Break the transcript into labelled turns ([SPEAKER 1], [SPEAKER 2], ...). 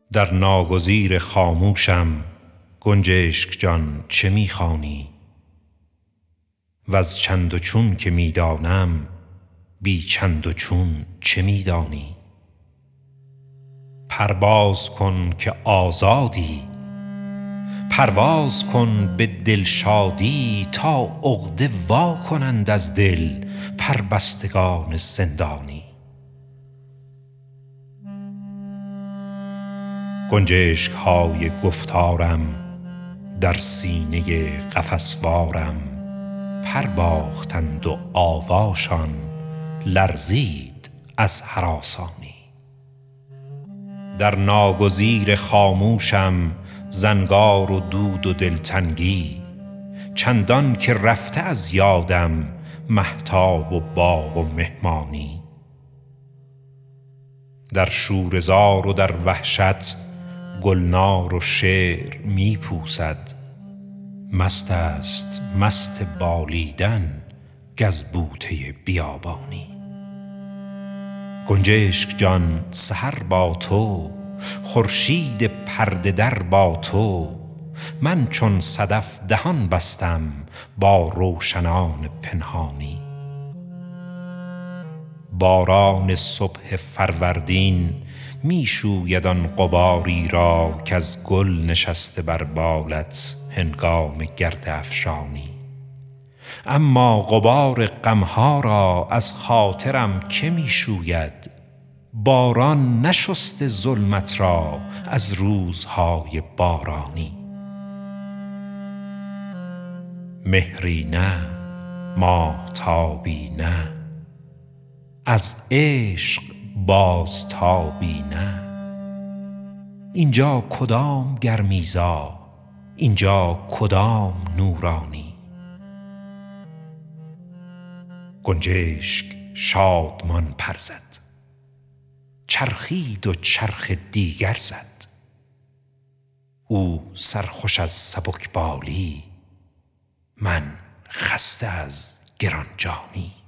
[SPEAKER 1] در ناگزیر خاموشم گنجشک جان چه می‌خوانی؟ وز چند و چون که می‌دانم بی چند و چون چه می‌دانی؟ پرواز کن که آزادی، پرواز کن به دلشادی، تا عقده وا کنند از دل پربستگان زندانی. گنجشک های گفتارم در سینه قفسوارم پر باختند و آواشان لرزید از هراسانی. در ناگزیر خاموشم زنگار و دود و دلتنگی، چندان که رفته از یادم مهتاب و باغ و مهمانی. در شوره‌زار و در وحشت گلنار و شعر می پوسد، مست است مست بالیدن گزبوته بیابانی. گنجشک جان سحر با تو، خورشید پرده در با تو، من چون صدف دهان بستم با روشنان پنهانی. باران صبح فروردین می شوید آن غباری را کز گل نشسته بر بالت هنگام گرد افشانی. اما غبار غمها را از خاطرم که می شوید؟ باران نشسته ظلمت را از روزهای بارانی. مهری نه، ماهتابی نه، از عشق بازتابی نه. اینجا کدام گرمیزا، اینجا کدام نورانی؟ گنجشک شادمان پر زد، چرخید و چرخ دیگر زد. او سرخوش از سبکبالی، من خسته از گرانجانی.